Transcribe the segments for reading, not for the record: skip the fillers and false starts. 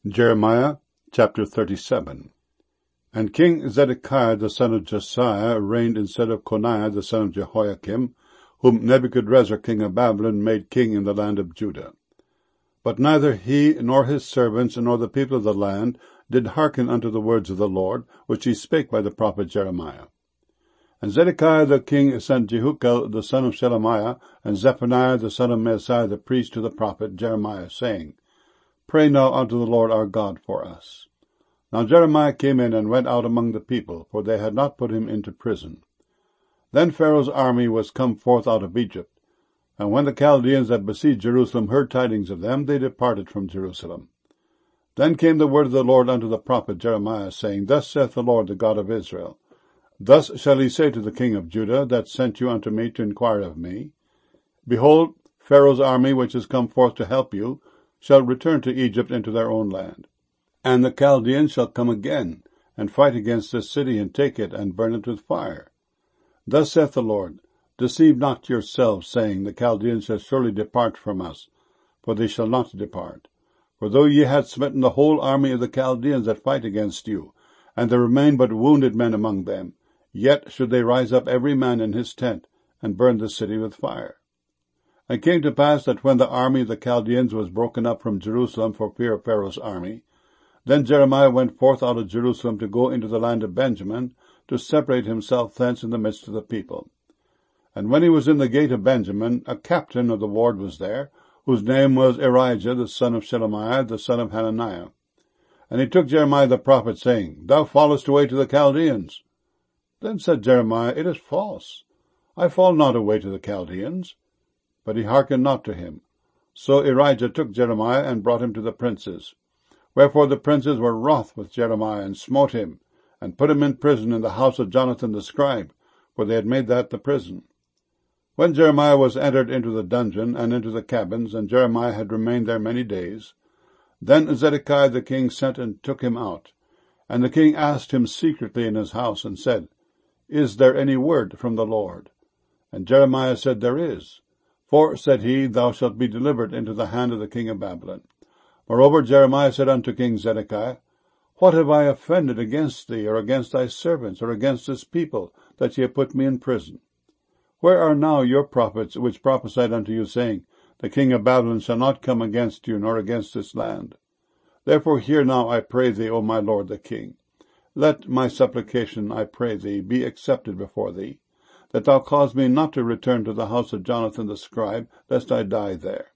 Jeremiah chapter 37. And King Zedekiah the son of Josiah reigned instead of Coniah the son of Jehoiakim, whom Nebuchadrezzar king of Babylon made king in the land of Judah. But neither he nor his servants nor the people of the land did hearken unto the words of the Lord, which he spake by the prophet Jeremiah. And Zedekiah the king sent Jehucal the son of Shelemiah and Zephaniah the son of Maaseiah the priest to the prophet Jeremiah, saying, Pray now unto the Lord our God for us. Now Jeremiah came in and went out among the people, for they had not put him into prison. Then Pharaoh's army was come forth out of Egypt, and when the Chaldeans that besieged Jerusalem heard tidings of them, they departed from Jerusalem. Then came the word of the Lord unto the prophet Jeremiah, saying, Thus saith the Lord, the God of Israel, Thus shall he say to the king of Judah, that sent you unto me to inquire of me, Behold, Pharaoh's army, which is come forth to help you, shall return to Egypt into their own land. And the Chaldeans shall come again, and fight against this city, and take it, and burn it with fire. Thus saith the Lord, Deceive not yourselves, saying, The Chaldeans shall surely depart from us, for they shall not depart. For though ye had smitten the whole army of the Chaldeans that fight against you, and there remain but wounded men among them, yet should they rise up every man in his tent, and burn the city with fire. And it came to pass that when the army of the Chaldeans was broken up from Jerusalem for fear of Pharaoh's army, then Jeremiah went forth out of Jerusalem to go into the land of Benjamin, to separate himself thence in the midst of the people. And when he was in the gate of Benjamin, a captain of the ward was there, whose name was Irijah the son of Shelemiah the son of Hananiah. And he took Jeremiah the prophet, saying, Thou fallest away to the Chaldeans. Then said Jeremiah, It is false. I fall not away to the Chaldeans. But he hearkened not to him. So Irijah took Jeremiah and brought him to the princes. Wherefore the princes were wroth with Jeremiah, and smote him, and put him in prison in the house of Jonathan the scribe, for they had made that the prison. When Jeremiah was entered into the dungeon and into the cabins, and Jeremiah had remained there many days, then Zedekiah the king sent and took him out. And the king asked him secretly in his house, and said, Is there any word from the Lord? And Jeremiah said, There is. For, said he, Thou shalt be delivered into the hand of the king of Babylon. Moreover, Jeremiah said unto King Zedekiah, What have I offended against thee, or against thy servants, or against this people, that ye have put me in prison? Where are now your prophets, which prophesied unto you, saying, The king of Babylon shall not come against you, nor against this land? Therefore hear now, I pray thee, O my lord the king. Let my supplication, I pray thee, be accepted before thee, that thou cause me not to return to the house of Jonathan the scribe, lest I die there.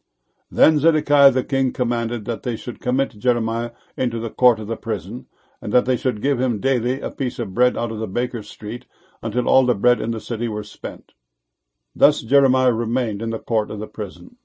Then Zedekiah the king commanded that they should commit Jeremiah into the court of the prison, and that they should give him daily a piece of bread out of the baker's street, until all the bread in the city were spent. Thus Jeremiah remained in the court of the prison.